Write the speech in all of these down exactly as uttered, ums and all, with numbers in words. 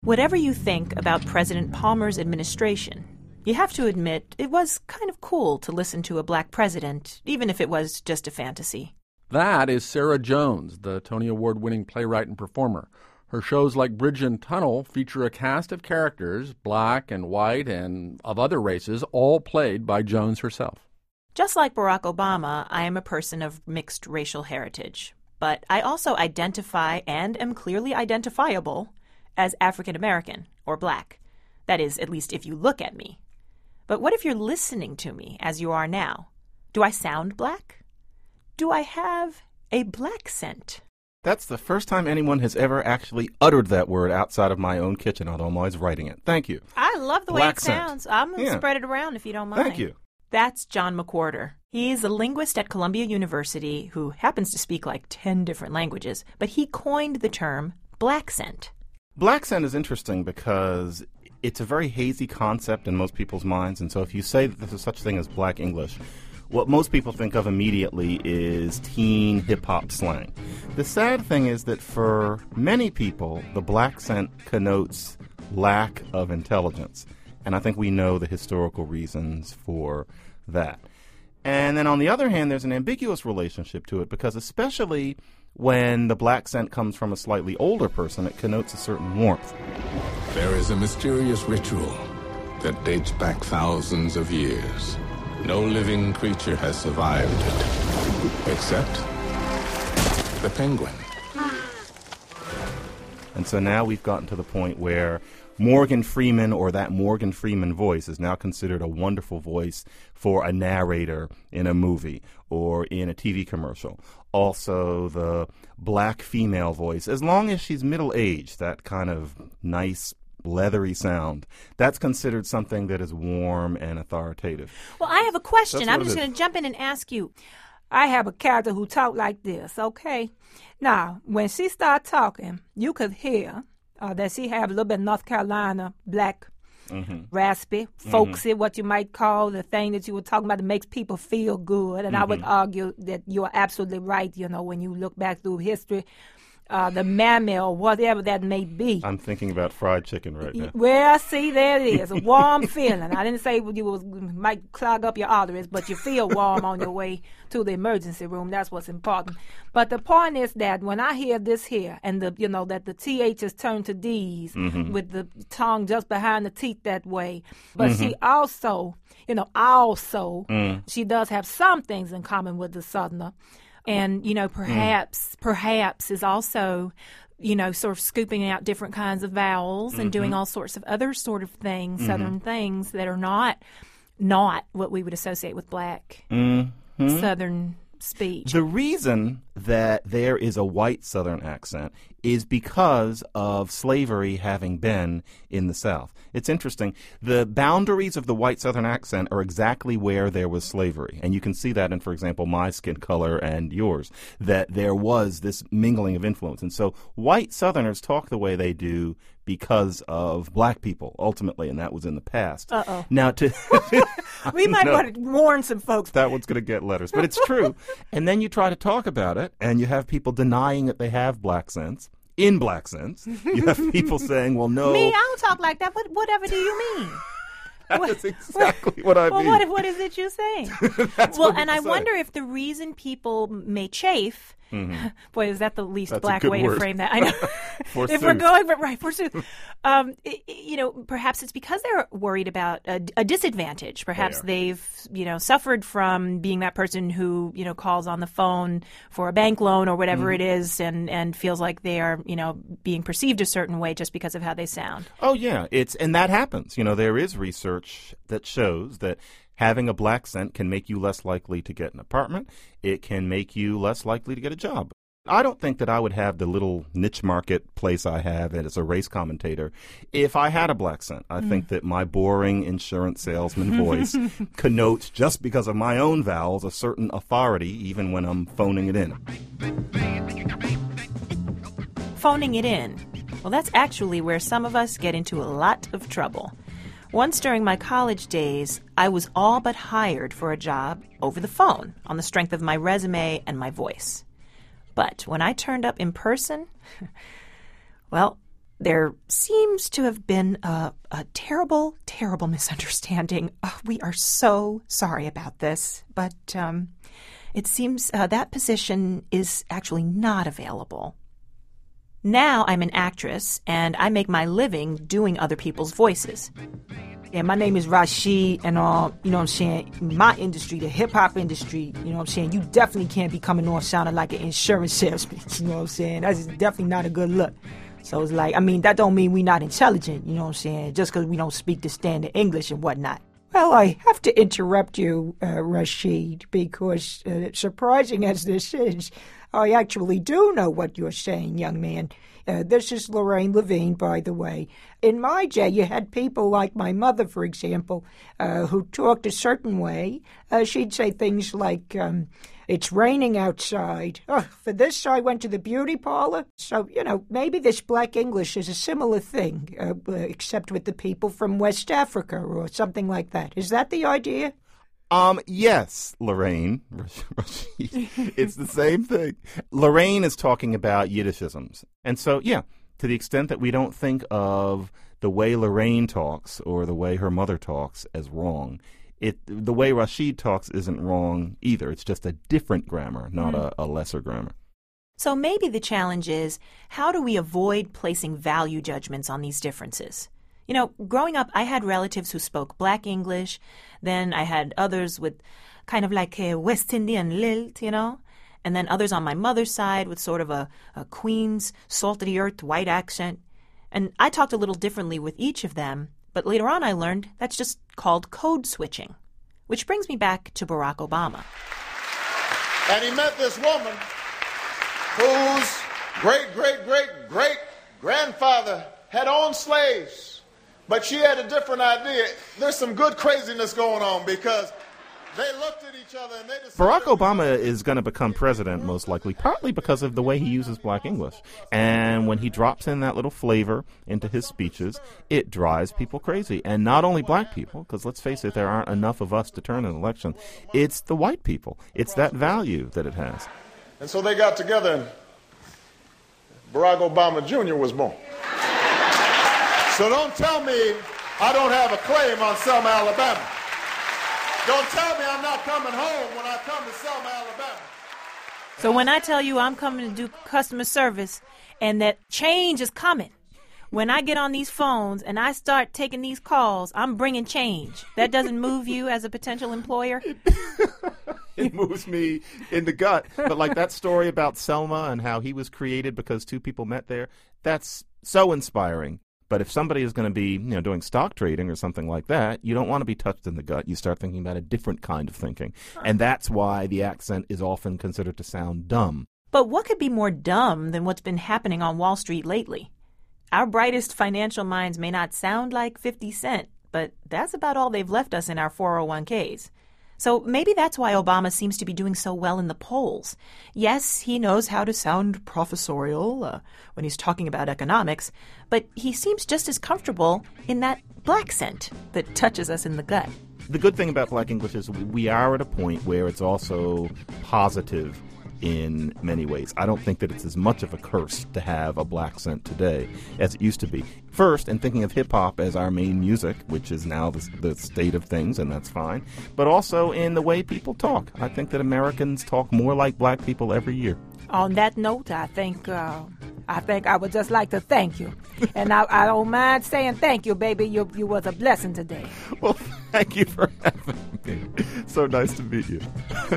Whatever you think about President Palmer's administration, you have to admit it was kind of cool to listen to a black president, even if it was just a fantasy. That is Sarah Jones, the Tony Award-winning playwright and performer. Her shows like Bridge and Tunnel feature a cast of characters, black and white and of other races, all played by Jones herself. Just like Barack Obama, I am a person of mixed racial heritage. But I also identify and am clearly identifiable as African American or black. That is, at least if you look at me. But what if you're listening to me as you are now? Do I sound black? Do I have a black scent? That's the first time anyone has ever actually uttered that word outside of my own kitchen, although I'm always writing it. Thank you. I love the Black way it scent. sounds. I'm going to Yeah. spread it around if you don't mind. Thank you. That's John McWhorter. He's a linguist at Columbia University who happens to speak like ten different languages, but he coined the term black scent. Black scent is interesting because it's a very hazy concept in most people's minds, and so if you say that there's such a thing as black English, what most people think of immediately is teen hip-hop slang. The sad thing is that for many people, the black scent connotes lack of intelligence. And I think we know the historical reasons for that. And then on the other hand, there's an ambiguous relationship to it because especially when the black scent comes from a slightly older person, it connotes a certain warmth. There is a mysterious ritual that dates back thousands of years. No living creature has survived it, except the penguin. And so now we've gotten to the point where Morgan Freeman, or that Morgan Freeman voice, is now considered a wonderful voice for a narrator in a movie or in a T V commercial. Also, the black female voice, as long as she's middle-aged, that kind of nice, leathery sound, that's considered something that is warm and authoritative. Well, I have a question. That's I'm what just it is. going to jump in and ask you. I have a character who talk like this, okay? Now, when she start talking, you could hear uh, that she have a little bit of North Carolina black, Mm-hmm. raspy, folksy, what you might call the thing that you were talking about that makes people feel good. And I would argue that you are absolutely right, you know, when you look back through history. Uh, the mammy or whatever that may be. I'm thinking about fried chicken right now. Well, see, there it is, a warm feeling. I didn't say you was, might clog up your arteries, but you feel warm on your way to the emergency room. That's what's important. But the point is that when I hear this here, and the you know that the T H is turned to D's Mm-hmm. with the tongue just behind the teeth that way, but she also, you know, also Mm. she does have some things in common with the Southerner. And, you know, perhaps, Mm. perhaps is also, you know, sort of scooping out different kinds of vowels and doing all sorts of other sort of things, Mm-hmm. Southern things that are not, not what we would associate with black Mm-hmm. Southern speech. The reason that there is a white Southern accent is because of slavery having been in the South. It's interesting. The boundaries of the white Southern accent are exactly where there was slavery. And you can see that in, for example, my skin color and yours, that there was this mingling of influence. And so white Southerners talk the way they do because of black people, ultimately, and that was in the past. Uh-oh. Now, to We might No. want to warn some folks. that one's going to get letters, but it's true. And then you try to talk about it, and you have people denying that they have black sense. In black sense, you have people saying, well, no. Me, I don't talk like that. What, whatever do you mean? That's exactly what I Well, mean. what, what is it you're saying? That's well, what and I people say. wonder if the reason people may chafe, boy, is that the least That's a black good way word. to frame that? I know. Forsooth. If we're going, but right, forsooth. Um, i- i- you know, perhaps it's because they're worried about a, a disadvantage. Perhaps They are. they've, you know, suffered from being that person who, you know, calls on the phone for a bank loan or whatever Mm-hmm. it is, and and feels like they are, you know, being perceived a certain way just because of how they sound. Oh, yeah. It's and that happens. You know, there is research that shows that having a black scent can make you less likely to get an apartment. It can make you less likely to get a job. I don't think that I would have the little niche market place I have as a race commentator if I had a black scent. I think that my boring insurance salesman voice connotes, just because of my own vowels, a certain authority even when I'm phoning it in. Phoning it in. Well, that's actually where some of us get into a lot of trouble. Once during my college days, I was all but hired for a job over the phone on the strength of my resume and my voice. But when I turned up in person, well, There seems to have been a, a terrible, terrible misunderstanding. Oh, we are so sorry about this, but um, it seems uh, that position is actually not available. Now I'm an actress, and I make my living doing other people's voices. Yeah, my name is Rashid, and uh, you know what I'm saying, my industry, the hip-hop industry, you know what I'm saying, you definitely can't be coming on sounding like an insurance salesman, you know what I'm saying? That's definitely not a good look. So it's like, I mean, that don't mean we not intelligent, you know what I'm saying, just because we don't speak the standard English and whatnot. Well, I have to interrupt you, uh, Rashid, because uh, surprising as this is, I actually do know what you're saying, young man. Uh, this is Lorraine Levine, by the way. In my day, you had people like my mother, for example, uh, who talked a certain way. Uh, she'd say things like, um, it's raining outside. Oh, for this, I went to the beauty parlor. So, you know, maybe this black English is a similar thing, uh, except with the people from West Africa or something like that. Is that the idea? Um, yes, Lorraine. It's the same thing. Lorraine is talking about Yiddishisms. And so, yeah, to the extent that we don't think of the way Lorraine talks or the way her mother talks as wrong, it the way Rashid talks isn't wrong either. It's just a different grammar, not mm. a, a lesser grammar. So maybe the challenge is, how do we avoid placing value judgments on these differences? You know, growing up, I had relatives who spoke black English. Then I had others with kind of like a West Indian lilt, you know. And then others on my mother's side with sort of a, a Queen's salt-of-the-earth white accent. And I talked a little differently with each of them. But later on I learned that's just called code switching. Which brings me back to Barack Obama. And he met this woman whose great-great-great-great-grandfather had owned slaves. But she had a different idea. There's some good craziness going on because they looked at each other and they decided... Barack Obama is going to become president, most likely, partly because of the way he uses black English. And when he drops in that little flavor into his speeches, it drives people crazy. And not only black people, because let's face it, there aren't enough of us to turn an election. It's the white people. It's that value that it has. And so they got together and Barack Obama Junior was born. So don't tell me I don't have a claim on Selma, Alabama. Don't tell me I'm not coming home when I come to Selma, Alabama. So when I tell you I'm coming to do customer service and that change is coming, when I get on these phones and I start taking these calls, I'm bringing change. That doesn't move you as a potential employer? It moves me in the gut. But like that story about Selma and how he was created because two people met there, that's so inspiring. But if somebody is going to be, you know, doing stock trading or something like that, you don't want to be touched in the gut. You start thinking about a different kind of thinking. And that's why the accent is often considered to sound dumb. But what could be more dumb than what's been happening on Wall Street lately? Our brightest financial minds may not sound like fifty cent, but that's about all they've left us in our four oh one k's. So maybe that's why Obama seems to be doing so well in the polls. Yes, he knows how to sound professorial uh, when he's talking about economics, but he seems just as comfortable in that black scent that touches us in the gut. The good thing about black English is we are at a point where it's also positive in many ways. I don't think that it's as much of a curse to have a black scent today as it used to be. First, in thinking of hip-hop as our main music, which is now the, the state of things, and that's fine, but also in the way people talk. I think that Americans talk more like black people every year. On that note, I think uh, I think I would just like to thank you. And I, I don't mind saying thank you, baby. You, you was a blessing today. Well, thank you for having me. So nice to meet you.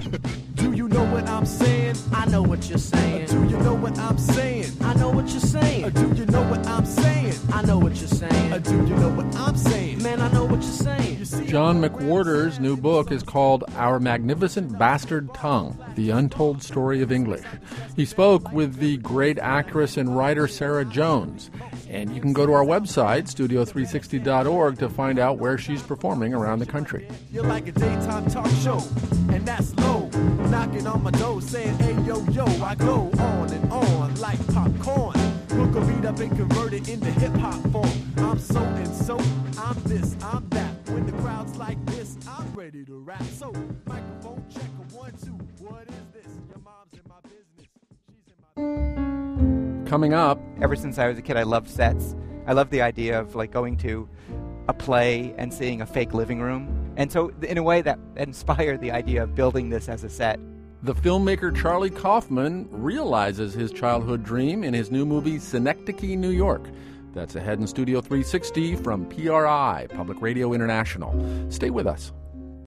Do you know what I'm saying? I know what you're saying. Do you know what I'm saying? I know what you're saying. Do you know what I'm saying? I know what you're saying. Do you know what I'm saying? Man, I know what you're saying. You see, John McWhorter's new book is called Our Magnificent Bastard Tongue, The Untold Story of English. He spoke with the great actress and writer Sarah Jones. And you can go to our website, studio three sixty dot org, to find out where she's performing around the country. You're like a daytime talk show, and that's low. Knocking on my door saying, hey, yo, yo, I go on and on like popcorn. Hook a beat up and convert it into hip-hop form. I'm so and so, I'm this, I'm that. When the crowd's like this, I'm ready to rap. So, microphone check a one, two. What is this? Your mom's in my business. She's in my... Coming up, Ever since I was a kid, I loved sets. I love the idea of like going to a play and seeing a fake living room. And so in a way that inspired the idea of building this as a set. The filmmaker Charlie Kaufman realizes his childhood dream in his new movie Synecdoche, New York. That's ahead in Studio three sixty from P R I, Public Radio International. Stay with us.